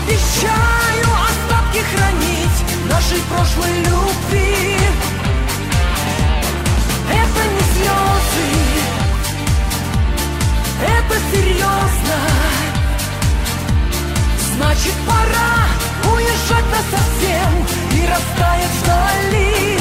Обещаю остатки хранить нашей прошлой любви. Это не слезы, это серьезно. Значит, пора уезжать насовсем и растаять вдали.